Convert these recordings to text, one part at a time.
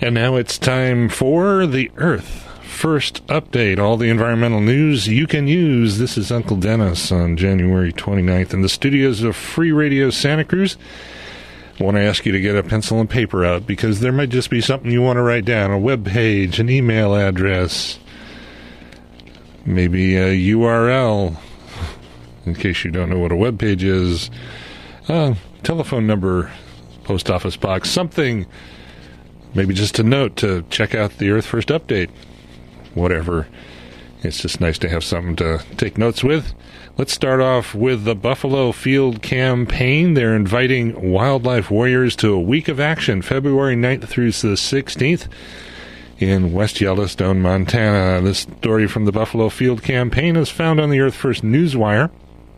And now it's time for the Earth First Update. All the environmental news you can use. This is Uncle Dennis on January 29th in the studios of Free Radio Santa Cruz. I want to ask you to get a pencil and paper out because there might just be something you want to write down, a web page, an email address, maybe a URL, in case you don't know what a web page is, telephone number, post office box, something. Maybe just a note to check out the Earth First Update. Whatever. It's just nice to have something to take notes with. Let's start off with the Buffalo Field Campaign. They're inviting wildlife warriors to a week of action, February 9th through the 16th in West Yellowstone, Montana. This story from the Buffalo Field Campaign is found on the Earth First Newswire.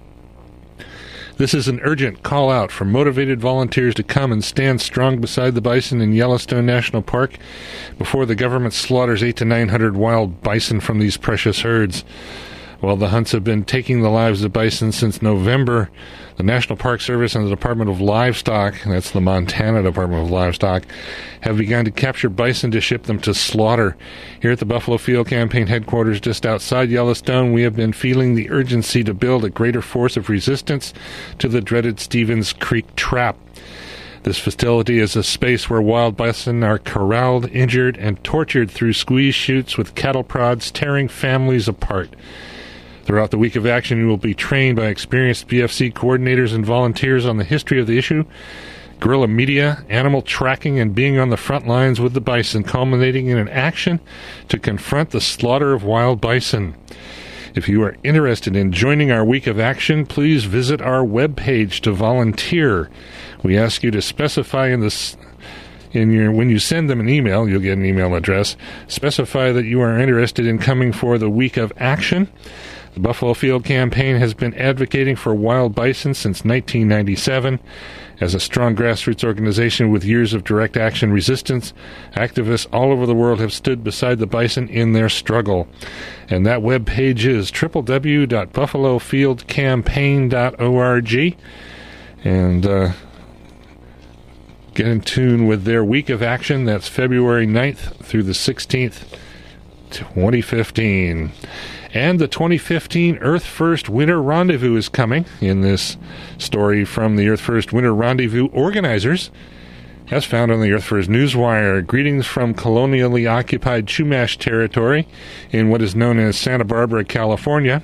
This is an urgent call out for motivated volunteers to come and stand strong beside the bison in Yellowstone National Park before the government slaughters 800 to 900 wild bison from these precious herds. While the hunts have been taking the lives of bison since November, the National Park Service and the Department of Livestock, that's the Montana Department of Livestock, have begun to capture bison to ship them to slaughter. Here at the Buffalo Field Campaign headquarters just outside Yellowstone, we have been feeling the urgency to build a greater force of resistance to the dreaded Stevens Creek trap. This facility is a space where wild bison are corralled, injured, and tortured through squeeze chutes with cattle prods tearing families apart. Throughout the week of action, you will be trained by experienced BFC coordinators and volunteers on the history of the issue, guerrilla media, animal tracking, and being on the front lines with the bison, culminating in an action to confront the slaughter of wild bison. If you are interested in joining our week of action, please visit our webpage to volunteer. We ask you to specify when you send them an email, you'll get an email address, specify that you are interested in coming for the week of action. The Buffalo Field Campaign has been advocating for wild bison since 1997. As a strong grassroots organization with years of direct action resistance, activists all over the world have stood beside the bison in their struggle. And that web page is www.buffalofieldcampaign.org. And get in tune with their week of action. That's February 9th through the 16th, 2015. And the 2015 Earth First Winter Rendezvous is coming in this story from the Earth First Winter Rendezvous organizers, as found on the Earth First Newswire. Greetings from colonially occupied Chumash territory in what is known as Santa Barbara, California.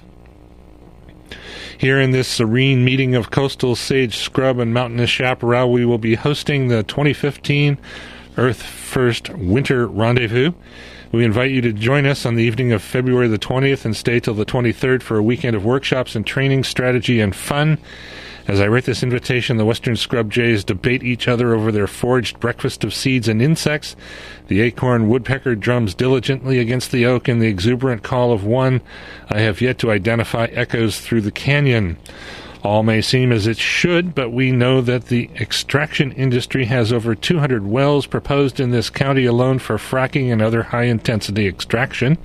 Here in this serene meeting of coastal sage scrub and mountainous chaparral, we will be hosting the 2015 Earth First Winter Rendezvous. We invite you to join us on the evening of February the 20th and stay till the 23rd for a weekend of workshops and training, strategy, and fun. As I write this invitation, the western scrub jays debate each other over their foraged breakfast of seeds and insects. The acorn woodpecker drums diligently against the oak, and the exuberant call of one I have yet to identify echoes through the canyon. All may seem as it should, but we know that the extraction industry has over 200 wells proposed in this county alone for fracking and other high-intensity extraction.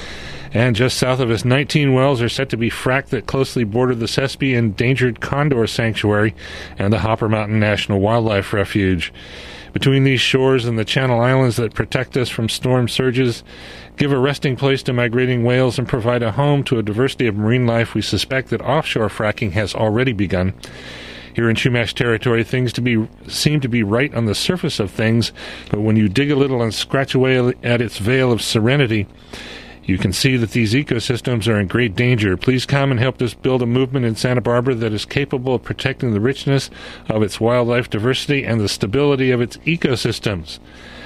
And just south of us, 19 wells are set to be fracked that closely border the Sespe Endangered Condor Sanctuary and the Hopper Mountain National Wildlife Refuge. Between these shores and the Channel Islands that protect us from storm surges, give a resting place to migrating whales, and provide a home to a diversity of marine life, we suspect that offshore fracking has already begun. Here in Chumash territory, things seem to be right on the surface of things, but when you dig a little and scratch away at its veil of serenity, you can see that these ecosystems are in great danger. Please come and help us build a movement in Santa Barbara that is capable of protecting the richness of its wildlife diversity and the stability of its ecosystems.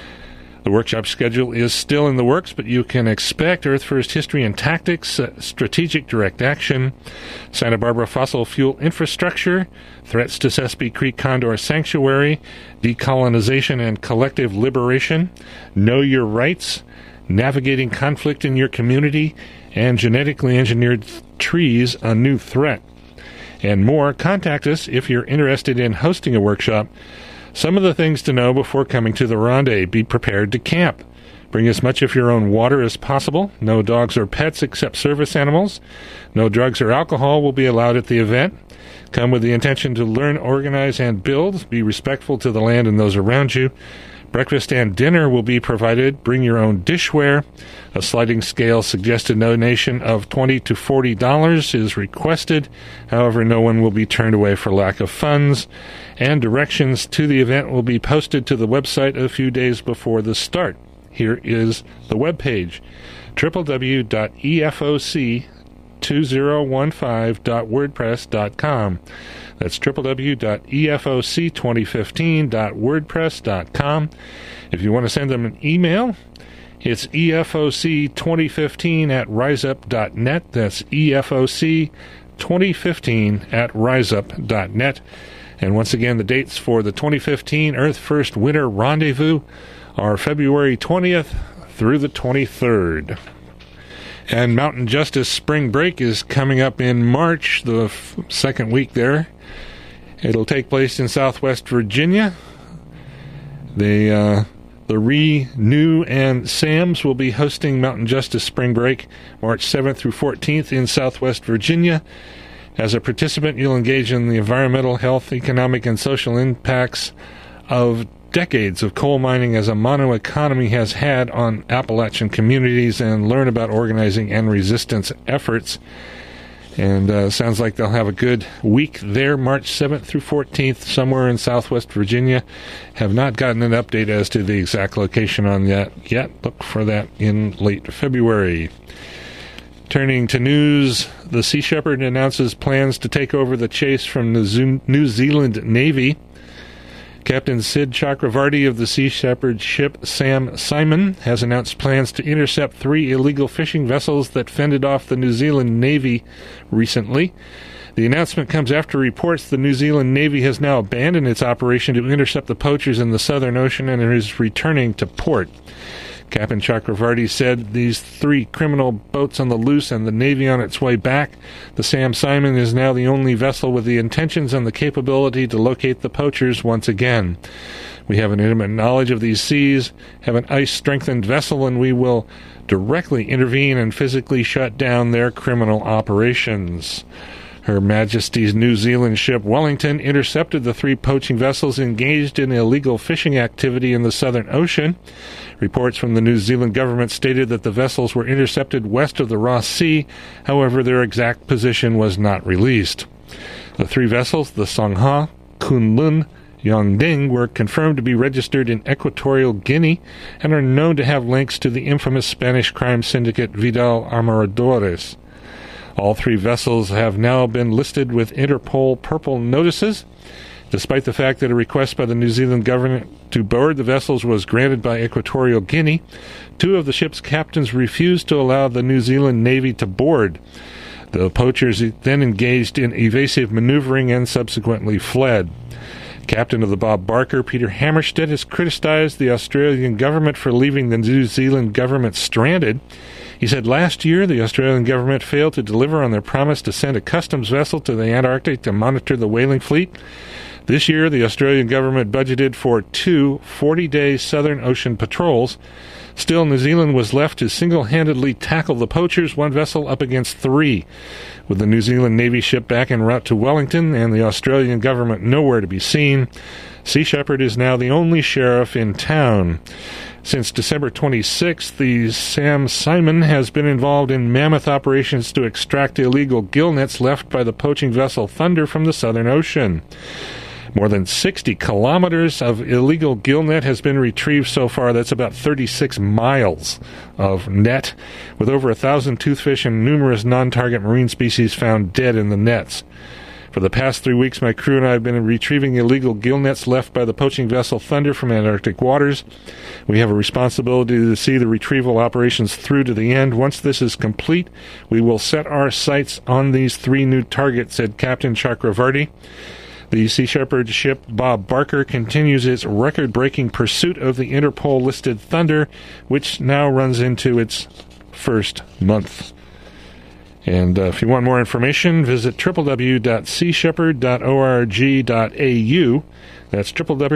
The workshop schedule is still in the works, but you can expect Earth First History and Tactics, Strategic Direct Action, Santa Barbara Fossil Fuel Infrastructure, Threats to Sespe Creek Condor Sanctuary, Decolonization and Collective Liberation, Know Your Rights, Navigating Conflict in Your Community, and Genetically Engineered Trees, a New Threat. And more. Contact us if you're interested in hosting a workshop. Some of the things to know before coming to the rendezvous: be prepared to camp. Bring as much of your own water as possible. No dogs or pets except service animals. No drugs or alcohol will be allowed at the event. Come with the intention to learn, organize, and build. Be respectful to the land and those around you. Breakfast and dinner will be provided. Bring your own dishware. A sliding scale suggested donation of $20 to $40 is requested. However, no one will be turned away for lack of funds. And directions to the event will be posted to the website a few days before the start. Here is the webpage, www.efoc2015.wordpress.com. That's www.efoc2015.wordpress.com. If you want to send them an email, it's efoc2015@riseup.net. That's efoc2015@riseup.net. And once again, the dates for the 2015 Earth First Winter Rendezvous are February 20th through the 23rd. And Mountain Justice Spring Break is coming up in March, the second week there. It'll take place in Southwest Virginia. The Renew and Sam's will be hosting Mountain Justice Spring Break March 7th through 14th in Southwest Virginia. As a participant, you'll engage in the environmental, health, economic, and social impacts of decades of coal mining as a mono-economy has had on Appalachian communities and learn about organizing and resistance efforts. And sounds like they'll have a good week there, March 7th through 14th, somewhere in Southwest Virginia. Have not gotten an update as to the exact location on that yet. Look for that in late February. Turning to news, the Sea Shepherd announces plans to take over the chase from the New Zealand Navy. Captain Sid Chakravarty of the Sea Shepherd ship Sam Simon has announced plans to intercept 3 illegal fishing vessels that fended off the New Zealand Navy recently. The announcement comes after reports the New Zealand Navy has now abandoned its operation to intercept the poachers in the Southern Ocean and is returning to port. Captain Chakravarty said these 3 criminal boats on the loose and the Navy on its way back. The Sam Simon is now the only vessel with the intentions and the capability to locate the poachers once again. We have an intimate knowledge of these seas, have an ice-strengthened vessel, and we will directly intervene and physically shut down their criminal operations. Her Majesty's New Zealand ship Wellington intercepted the 3 poaching vessels engaged in illegal fishing activity in the Southern Ocean. Reports from the New Zealand government stated that the vessels were intercepted west of the Ross Sea. However, their exact position was not released. The 3 vessels, the Songha, Kunlun, Yongding, were confirmed to be registered in Equatorial Guinea and are known to have links to the infamous Spanish crime syndicate Vidal Armadores. All 3 vessels have now been listed with Interpol purple notices. Despite the fact that a request by the New Zealand government to board the vessels was granted by Equatorial Guinea, 2 of the ship's captains refused to allow the New Zealand Navy to board. The poachers then engaged in evasive maneuvering and subsequently fled. Captain of the Bob Barker, Peter Hammerstedt, has criticized the Australian government for leaving the New Zealand government stranded. He said last year the Australian government failed to deliver on their promise to send a customs vessel to the Antarctic to monitor the whaling fleet. This year, the Australian government budgeted for 2 40-day Southern Ocean patrols. Still, New Zealand was left to single-handedly tackle the poachers, 1 vessel up against 3. With the New Zealand Navy ship back en route to Wellington and the Australian government nowhere to be seen, Sea Shepherd is now the only sheriff in town. Since December 26th, the Sam Simon has been involved in mammoth operations to extract illegal gill nets left by the poaching vessel Thunder from the Southern Ocean. More than 60 kilometers of illegal gill net has been retrieved so far. That's about 36 miles of net, with over 1,000 toothfish and numerous non-target marine species found dead in the nets. For the past 3 weeks, my crew and I have been retrieving illegal gill nets left by the poaching vessel Thunder from Antarctic waters. We have a responsibility to see the retrieval operations through to the end. Once this is complete, we will set our sights on these 3 new targets, said Captain Chakravarty. The Sea Shepherd ship Bob Barker continues its record-breaking pursuit of the Interpol-listed Thunder, which now runs into its first month. And if you want more information, visit www.seashepherd.org.au. That's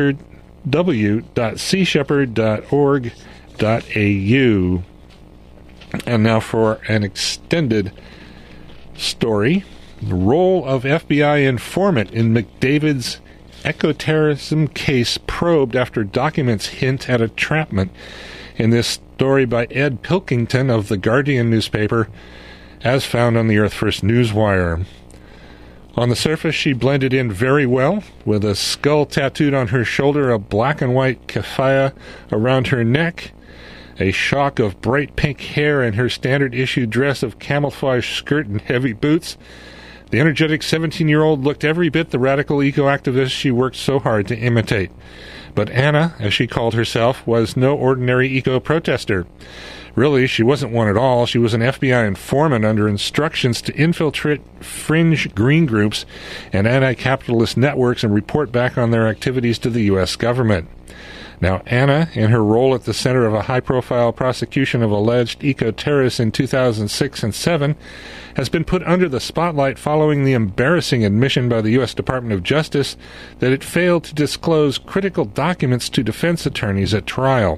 www.seashepherd.org.au. And now for an extended story. The role of FBI informant in McDavid's eco-terrorism case probed after documents hint at entrapment. In this story by Ed Pilkington of The Guardian newspaper, as found on the Earth First Newswire. On the surface, she blended in very well, with a skull tattooed on her shoulder, a black and white keffiyeh around her neck, a shock of bright pink hair, and her standard-issue dress of camouflage skirt and heavy boots. The energetic 17-year-old looked every bit the radical eco-activist she worked so hard to imitate. But Anna, as she called herself, was no ordinary eco-protester. Really, she wasn't one at all. She was an FBI informant under instructions to infiltrate fringe green groups and anti-capitalist networks and report back on their activities to the U.S. government. Now, Anna, in her role at the center of a high-profile prosecution of alleged eco-terrorists in 2006 and 2007, has been put under the spotlight following the embarrassing admission by the U.S. Department of Justice that it failed to disclose critical documents to defense attorneys at trial.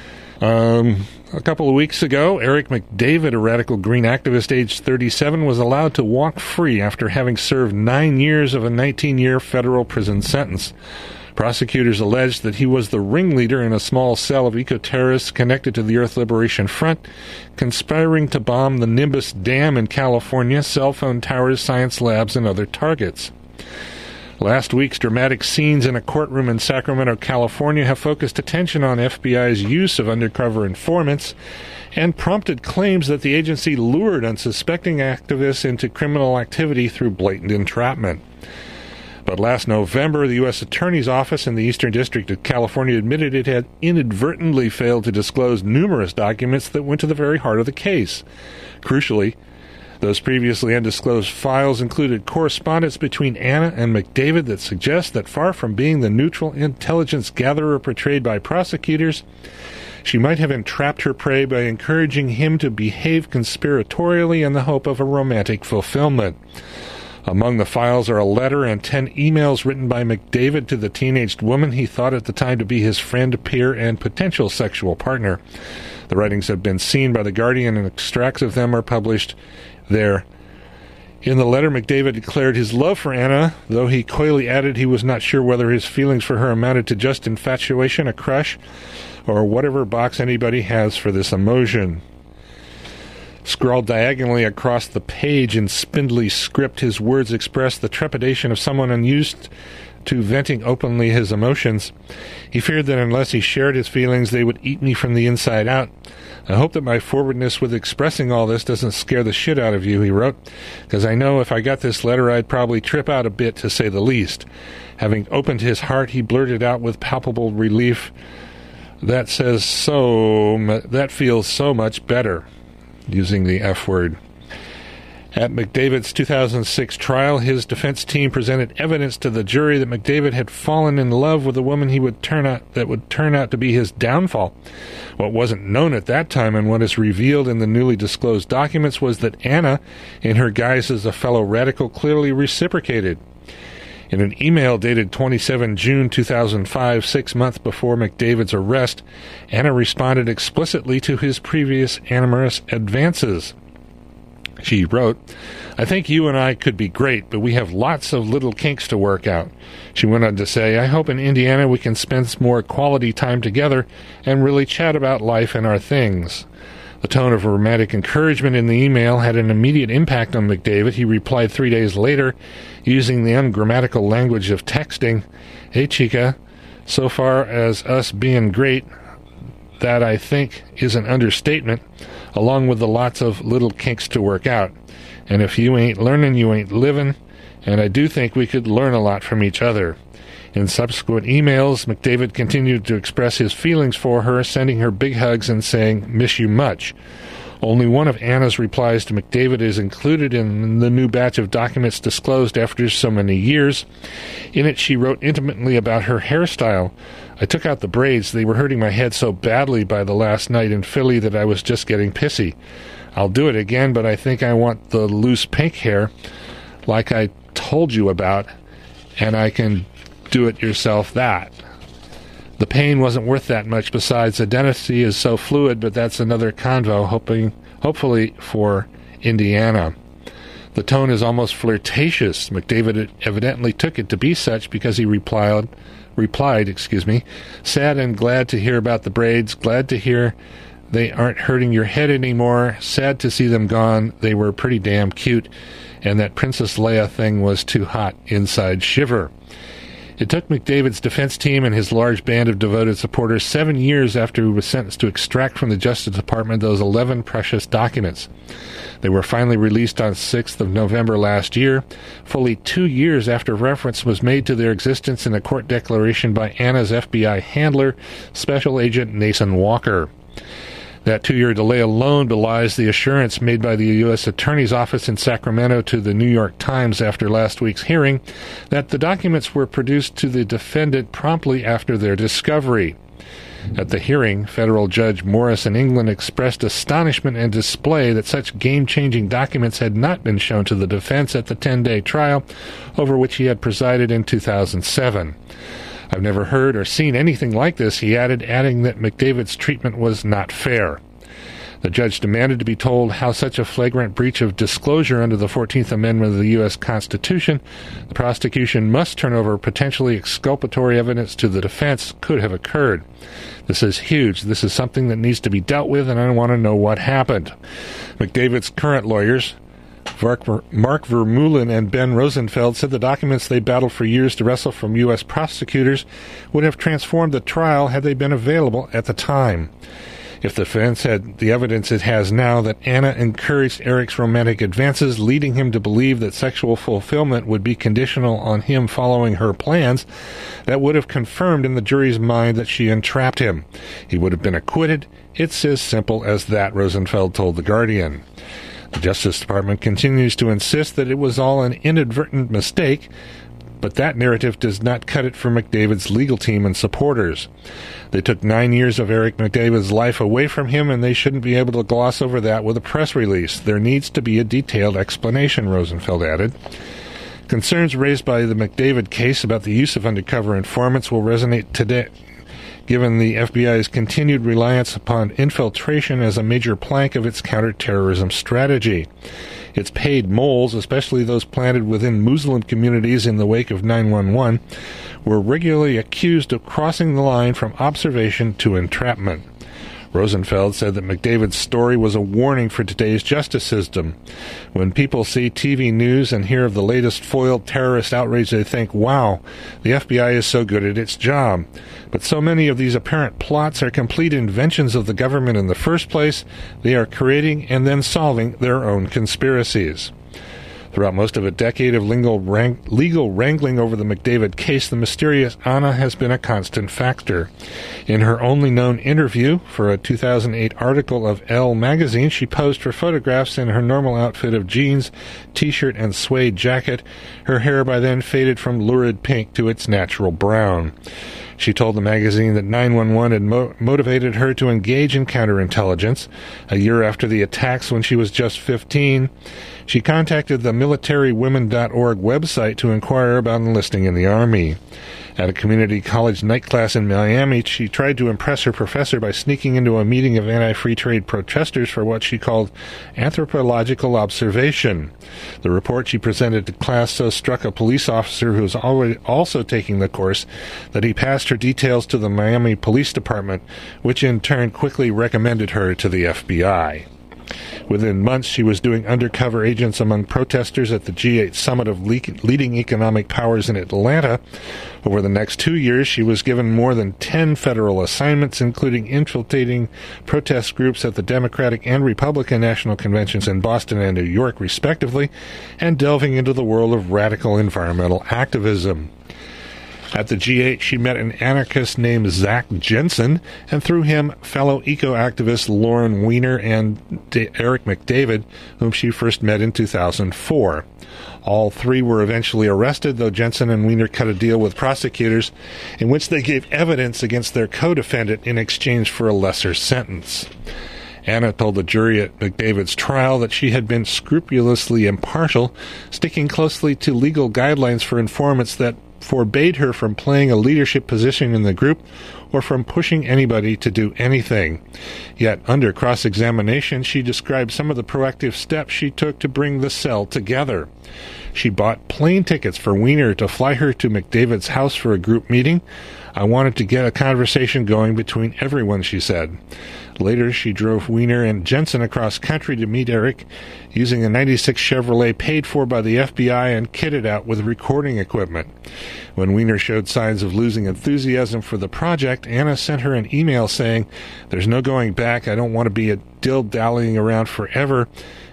A couple of weeks ago, Eric McDavid, a radical green activist aged 37, was allowed to walk free after having served 9 years of a 19-year federal prison sentence. Prosecutors alleged that he was the ringleader in a small cell of eco-terrorists connected to the Earth Liberation Front, conspiring to bomb the Nimbus Dam in California, cell phone towers, science labs, and other targets. Last week's dramatic scenes in a courtroom in Sacramento, California, have focused attention on FBI's use of undercover informants and prompted claims that the agency lured unsuspecting activists into criminal activity through blatant entrapment. But last November, the U.S. Attorney's Office in the Eastern District of California admitted it had inadvertently failed to disclose numerous documents that went to the very heart of the case. Crucially, those previously undisclosed files included correspondence between Anna and McDavid that suggests that far from being the neutral intelligence gatherer portrayed by prosecutors, she might have entrapped her prey by encouraging him to behave conspiratorially in the hope of a romantic fulfillment. Among the files are a letter and 10 emails written by McDavid to the teenaged woman he thought at the time to be his friend, peer, and potential sexual partner. The writings have been seen by The Guardian, and extracts of them are published there. In the letter, McDavid declared his love for Anna, though he coyly added he was not sure whether his feelings for her amounted to just infatuation, a crush, or whatever box anybody has for this emotion. Scrawled diagonally across the page in spindly script, his words expressed the trepidation of someone unused to venting openly his emotions. He feared that unless he shared his feelings, they would eat me from the inside out. I hope that my forwardness with expressing all this doesn't scare the shit out of you, he wrote, because I know if I got this letter, I'd probably trip out a bit, to say the least. Having opened his heart, he blurted out with palpable relief, that feels so much better, using the F word. At McDavid's 2006 trial, his defense team presented evidence to the jury that McDavid had fallen in love with a woman that would turn out to be his downfall. What wasn't known at that time, and what is revealed in the newly disclosed documents, was that Anna, in her guise as a fellow radical, clearly reciprocated. In an email dated 27 June 2005, 6 months before McDavid's arrest, Anna responded explicitly to his previous amorous advances. She wrote, I think you and I could be great, but we have lots of little kinks to work out. She went on to say, I hope in Indiana we can spend more quality time together and really chat about life and our things. The tone of romantic encouragement in the email had an immediate impact on McDavid. He replied 3 days later, using the ungrammatical language of texting, Hey, chica, so far as us being great, that I think is an understatement, along with the lots of little kinks to work out. And if you ain't learning, you ain't living, and I do think we could learn a lot from each other. In subsequent emails, McDavid continued to express his feelings for her, sending her big hugs and saying, miss you much. Only one of Anna's replies to McDavid is included in the new batch of documents disclosed after so many years. In it, she wrote intimately about her hairstyle. I took out the braids. They were hurting my head so badly by the last night in Philly that I was just getting pissy. I'll do it again, but I think I want the loose pink hair like I told you about, and I can do it yourself that. The pain wasn't worth that much. Besides, identity is so fluid, but that's another convo, hopefully for Indiana. The tone is almost flirtatious. McDavid evidently took it to be such because he replied, sad and glad to hear about the braids, glad to hear they aren't hurting your head anymore, sad to see them gone, they were pretty damn cute, and that Princess Leia thing was too hot, inside shiver. It took McDavid's defense team and his large band of devoted supporters 7 years after he was sentenced to extract from the Justice Department those 11 precious documents. They were finally released on 6th of November last year, fully 2 years after reference was made to their existence in a court declaration by Anna's FBI handler, Special Agent Nathan Walker. That 2-year delay alone belies the assurance made by the U.S. Attorney's Office in Sacramento to the New York Times after last week's hearing that the documents were produced to the defendant promptly after their discovery. At the hearing, federal judge Morris in England expressed astonishment and dismay that such game-changing documents had not been shown to the defense at the 10-day trial over which he had presided in 2007. I've never heard or seen anything like this, he added, adding that McDavid's treatment was not fair. The judge demanded to be told how such a flagrant breach of disclosure under the 14th Amendment of the U.S. Constitution, the prosecution must turn over potentially exculpatory evidence to the defense, could have occurred. This is huge. This is something that needs to be dealt with, and I want to know what happened. McDavid's current lawyers, Mark Vermeulen and Ben Rosenfeld, said the documents they battled for years to wrestle from U.S. prosecutors would have transformed the trial had they been available at the time. If the defense had the evidence it has now that Anna encouraged Eric's romantic advances, leading him to believe that sexual fulfillment would be conditional on him following her plans, that would have confirmed in the jury's mind that she entrapped him. He would have been acquitted. It's as simple as that, Rosenfeld told The Guardian. The Justice Department continues to insist that it was all an inadvertent mistake, but that narrative does not cut it for McDavid's legal team and supporters. They took 9 years of Eric McDavid's life away from him, and they shouldn't be able to gloss over that with a press release. There needs to be a detailed explanation, Rosenfeld added. Concerns raised by the McDavid case about the use of undercover informants will resonate today, given the FBI's continued reliance upon infiltration as a major plank of its counterterrorism strategy. Its paid moles, especially those planted within Muslim communities in the wake of 9/11, were regularly accused of crossing the line from observation to entrapment. Rosenfeld said that McDavid's story was a warning for today's justice system. When people see TV news and hear of the latest foiled terrorist outrage, they think, wow, the FBI is so good at its job. But so many of these apparent plots are complete inventions of the government in the first place. They are creating and then solving their own conspiracies. Throughout most of a decade of legal wrangling over the McDavid case, the mysterious Anna has been a constant factor. In her only known interview for a 2008 article of Elle magazine, she posed for photographs in her normal outfit of jeans, t-shirt, and suede jacket. Her hair by then faded from lurid pink to its natural brown. She told the magazine that 911 had motivated her to engage in counterintelligence. A year after the attacks, when she was just 15, she contacted the MilitaryWomen.org website to inquire about enlisting in the Army. At a community college night class in Miami, she tried to impress her professor by sneaking into a meeting of anti-free trade protesters for what she called anthropological observation. The report she presented to class so struck a police officer who was already also taking the course that he passed her details to the Miami Police Department, which in turn quickly recommended her to the FBI. Within months, she was doing undercover agents among protesters at the G8 summit of leading economic powers in Atlanta. Over the next 2 years, she was given more than 10 federal assignments, including infiltrating protest groups at the Democratic and Republican national conventions in Boston and New York, respectively, and delving into the world of radical environmental activism. At the G8, she met an anarchist named Zach Jensen, and through him, fellow eco-activists Lauren Weiner and Eric McDavid, whom she first met in 2004. All three were eventually arrested, though Jensen and Weiner cut a deal with prosecutors in which they gave evidence against their co-defendant in exchange for a lesser sentence. Anna told the jury at McDavid's trial that she had been scrupulously impartial, sticking closely to legal guidelines for informants that forbade her from playing a leadership position in the group or from pushing anybody to do anything. Yet, under cross-examination, she described some of the proactive steps she took to bring the cell together. She bought plane tickets for Weiner to fly her to McDavid's house for a group meeting. I wanted to get a conversation going between everyone, she said. Later, she drove Weiner and Jensen across country to meet Eric, using a 96 Chevrolet paid for by the FBI and kitted out with recording equipment. When Weiner showed signs of losing enthusiasm for the project, Anna sent her an email saying, "There's no going back. I don't want to be a dilly-dallying around forever,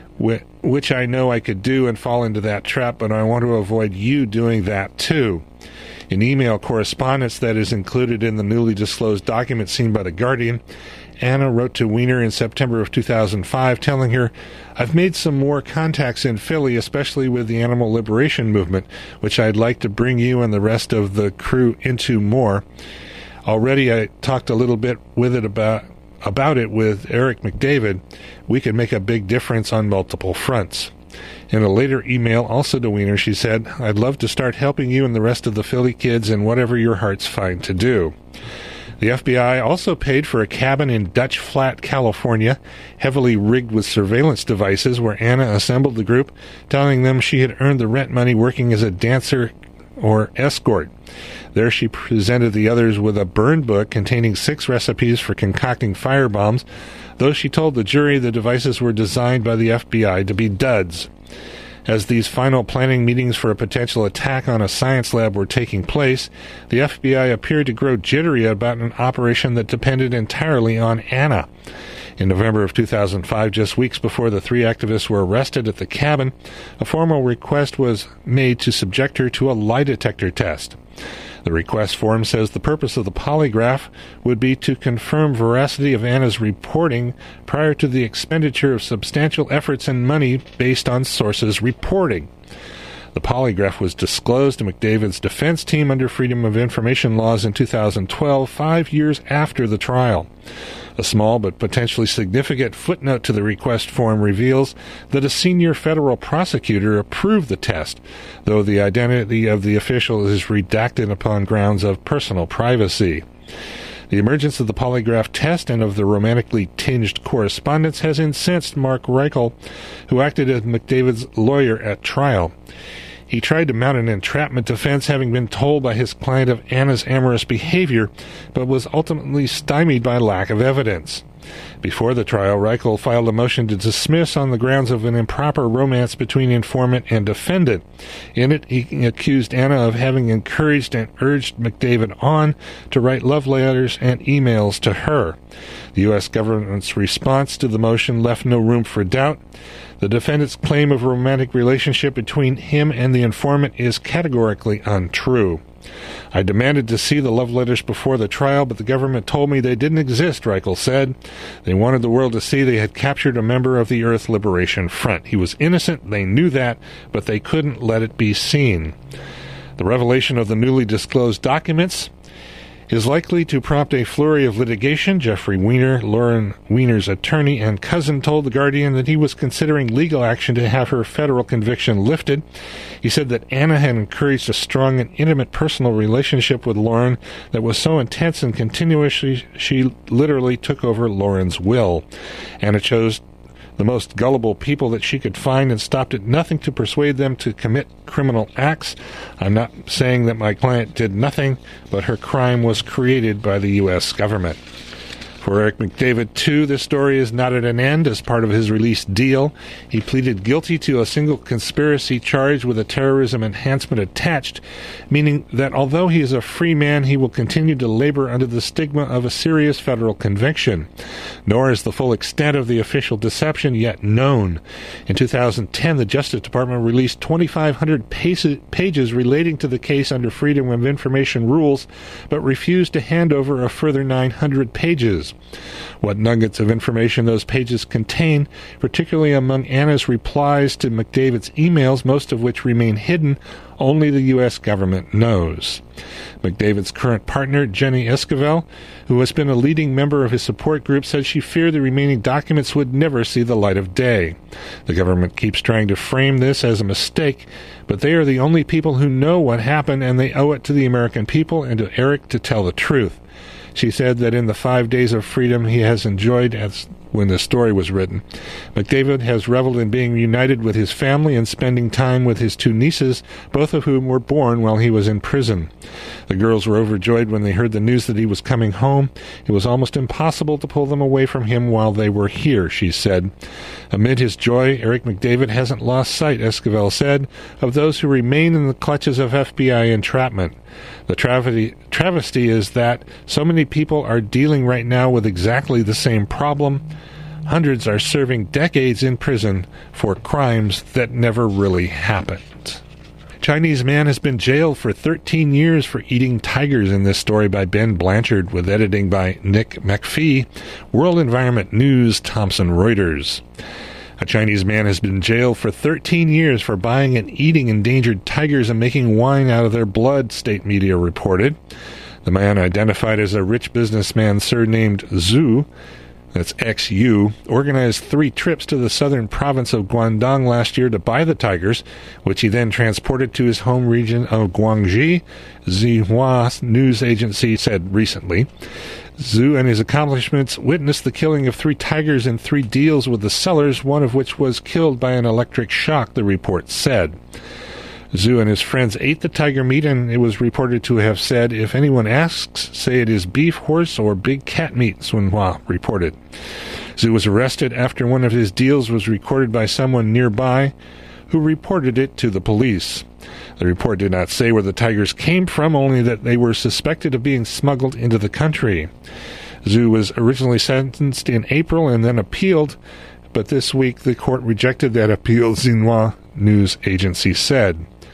which I know I could do and fall into that trap, but I want to avoid you doing that too." In email correspondence that is included in the newly disclosed document seen by The Guardian, Anna wrote to Weiner in September of 2005 telling her, "I've made some more contacts in Philly, especially with the animal liberation movement, which I'd like to bring you and the rest of the crew into more. Already I talked a little bit with it about it with Eric McDavid. We could make a big difference on multiple fronts." In a later email, also to Weiner, she said, "I'd love to start helping you and the rest of the Philly kids in whatever your heart's fine to do." The FBI also paid for a cabin in Dutch Flat, California, heavily rigged with surveillance devices, where Anna assembled the group, telling them she had earned the rent money working as a dancer or escort. There she presented the others with a burn book containing 6 recipes for concocting firebombs, though she told the jury the devices were designed by the FBI to be duds. As these final planning meetings for a potential attack on a science lab were taking place, the FBI appeared to grow jittery about an operation that depended entirely on Anna. In November of 2005, just weeks before the 3 activists were arrested at the cabin, a formal request was made to subject her to a lie detector test. The request form says the purpose of the polygraph would be to confirm veracity of Anna's reporting prior to the expenditure of substantial efforts and money based on sources' reporting. The polygraph was disclosed to McDavid's defense team under Freedom of Information laws in 2012, 5 years after the trial. A small but potentially significant footnote to the request form reveals that a senior federal prosecutor approved the test, though the identity of the official is redacted upon grounds of personal privacy. The emergence of the polygraph test and of the romantically tinged correspondence has incensed Mark Reichel, who acted as McDavid's lawyer at trial. He tried to mount an entrapment defense, having been told by his client of Anna's amorous behavior, but was ultimately stymied by lack of evidence. Before the trial, Reichel filed a motion to dismiss on the grounds of an improper romance between informant and defendant. In it, he accused Anna of having encouraged and urged McDavid on to write love letters and emails to her. The U.S. government's response to the motion left no room for doubt. The defendant's claim of a romantic relationship between him and the informant is categorically untrue. "I demanded to see the love letters before the trial, but the government told me they didn't exist," Reichel said. "They wanted the world to see they had captured a member of the Earth Liberation Front. He was innocent, they knew that, but they couldn't let it be seen." The revelation of the newly disclosed documents is likely to prompt a flurry of litigation. Jeffrey Weiner, Lauren Weiner's attorney and cousin, told The Guardian that he was considering legal action to have her federal conviction lifted. He said that Anna had encouraged a strong and intimate personal relationship with Lauren that was so intense and continuous she literally took over Lauren's will. Anna chose the most gullible people that she could find and stopped at nothing to persuade them to commit criminal acts. I'm not saying that my client did nothing, but her crime was created by the U.S. government. For Eric McDavid, too, this story is not at an end. As part of his release deal, he pleaded guilty to a single conspiracy charge with a terrorism enhancement attached, meaning that although he is a free man, he will continue to labor under the stigma of a serious federal conviction. Nor is the full extent of the official deception yet known. In 2010, the Justice Department released 2,500 pages relating to the case under Freedom of Information rules, but refused to hand over a further 900 pages. What nuggets of information those pages contain, particularly among Anna's replies to McDavid's emails, most of which remain hidden, only the U.S. government knows. McDavid's current partner, Jenny Esquivel, who has been a leading member of his support group, said she feared the remaining documents would never see the light of day. The government keeps trying to frame this as a mistake, but they are the only people who know what happened, and they owe it to the American people and to Eric to tell the truth. She said that in the 5 days of freedom he has enjoyed when the story was written, McDavid has reveled in being reunited with his family and spending time with his 2 nieces, both of whom were born while he was in prison. The girls were overjoyed when they heard the news that he was coming home. It was almost impossible to pull them away from him while they were here, she said. Amid his joy, Eric McDavid hasn't lost sight, Esquivel said, of those who remain in the clutches of FBI entrapment. The travesty is that so many people are dealing right now with exactly the same problem. Hundreds are serving decades in prison for crimes that never really happened. Chinese man has been jailed for 13 years for eating tigers in this story by Ben Blanchard, with editing by Nick McPhee. World Environment News, Thomson Reuters. A Chinese man has been jailed for 13 years for buying and eating endangered tigers and making wine out of their blood, state media reported. The man, identified as a rich businessman surnamed Zhu, that's XU, organized 3 trips to the southern province of Guangdong last year to buy the tigers, which he then transported to his home region of Guangxi, Xinhua news agency said recently. Zhu and his accomplishments witnessed the killing of 3 tigers in 3 deals with the sellers, one of which was killed by an electric shock, the report said. Zhu and his friends ate the tiger meat, and it was reported to have said, "If anyone asks, say it is beef, horse, or big cat meat," Xinhua reported. Zhu was arrested after one of his deals was recorded by someone nearby who reported it to the police. The report did not say where the tigers came from, only that they were suspected of being smuggled into the country. Zhu was originally sentenced in April and then appealed, but this week the court rejected that appeal, Xinhua news agency said.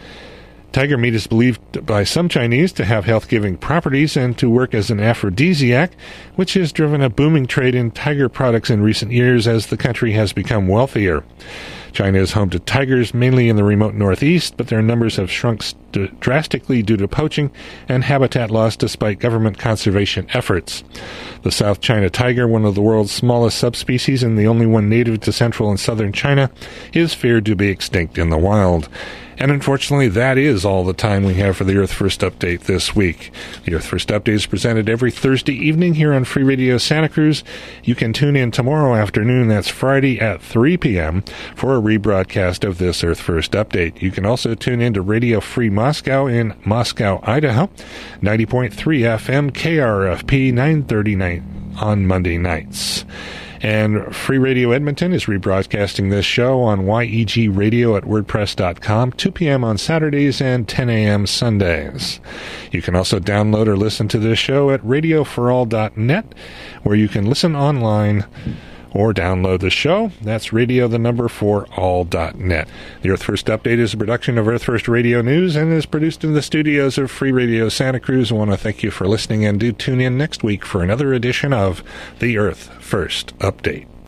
Tiger meat is believed by some Chinese to have health-giving properties and to work as an aphrodisiac, which has driven a booming trade in tiger products in recent years as the country has become wealthier. China is home to tigers mainly in the remote northeast, but their numbers have shrunk drastically due to poaching and habitat loss despite government conservation efforts. The South China tiger, one of the world's smallest subspecies and the only one native to central and southern China, is feared to be extinct in the wild. And unfortunately, that is all the time we have for the Earth First Update this week. The Earth First Update is presented every Thursday evening here on Free Radio Santa Cruz. You can tune in tomorrow afternoon, that's Friday at 3 p.m., for a rebroadcast of this Earth First Update. You can also tune in to Radio Free Moscow in Moscow, Idaho, 90.3 FM KRFP 9:30 on Monday nights. And Free Radio Edmonton is rebroadcasting this show on YEG Radio at WordPress.com, 2 p.m. on Saturdays and 10 a.m. Sundays. You can also download or listen to this show at radioforall.net, where you can listen online or download the show. That's radio4all.net. The Earth First Update is a production of Earth First Radio News and is produced in the studios of Free Radio Santa Cruz. I want to thank you for listening, and do tune in next week for another edition of the Earth First Update.